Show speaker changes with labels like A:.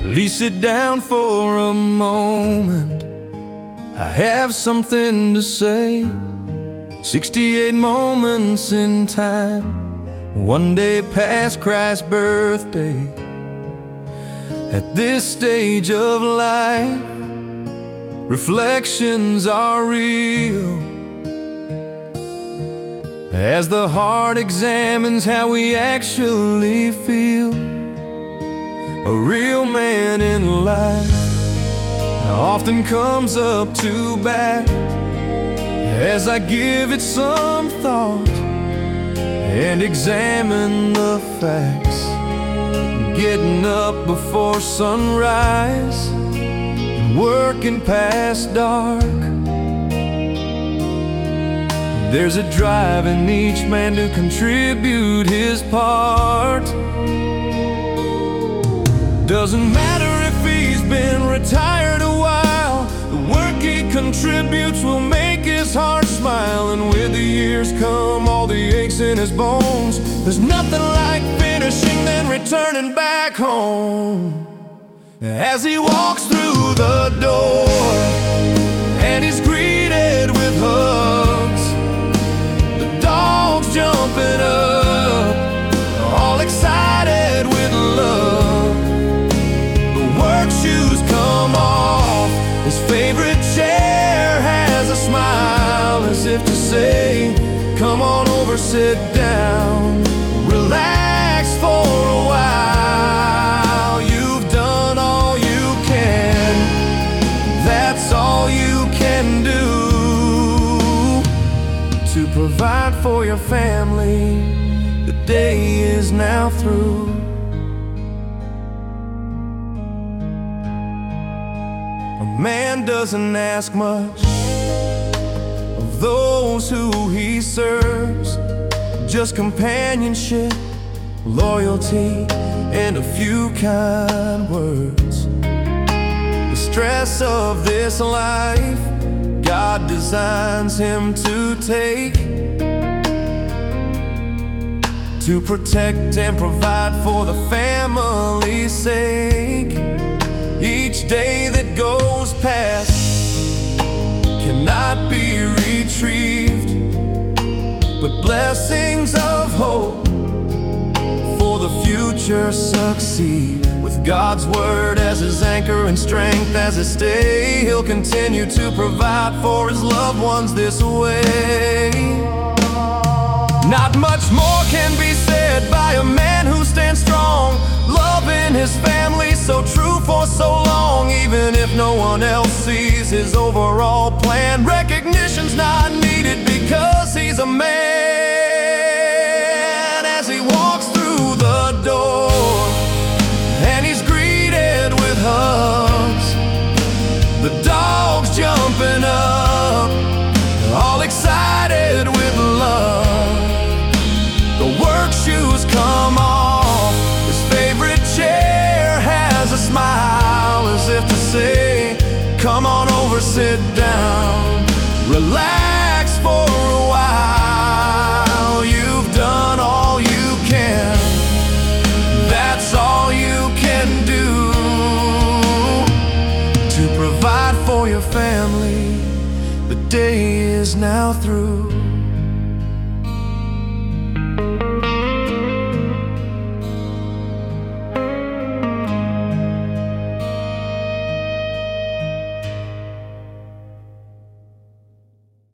A: Please sit down for a moment. I have something to say. 68 moments in time, one day past Christ's birthday. At this stage of life, reflections are real, as the heart examines how we actually feel. A real man in life often comes up to bat, as I give it some thought and examine the facts. Getting up before sunrise and working past dark, there's a drive in each man to contribute his part. Doesn't matter if he's been retired a while, the work he contributes will make his heart smile. And with the years come all the aches in his bones. There's nothing like finishing then returning back home. As he walks through the door and he's greeted with hugs, the dogs jumping up, all excited with love. The work shoes come off, his favorite chair has a smile, as if to say, come on over, sit down, relax for a while. You've done all you can, that's all you can do to provide for your family. The day is now through. A man doesn't ask much of those who he serves, just companionship, loyalty, and a few kind words. The stress of this life, God designs him to take, to protect and provide for the family's sake. Each day that goes past cannot be retrieved, but blessings of hope for the future succeed. With God's word as his anchor and strength as his stay, he'll continue to provide for his loved ones this way. Not much more can be said by a man who stands strong, loving his family so true for so long. Even if no one else sees his overall plan, recognition's not needed because he's a man. As he walks through the door and he's greeted with hugs, the dogs jumping up, all excited with love. The work shoes come off, his favorite chair has a smile, as if to say, come on over, sit down, relax for a while. You've done all you can, that's all you can do to provide for your family. The day is now through.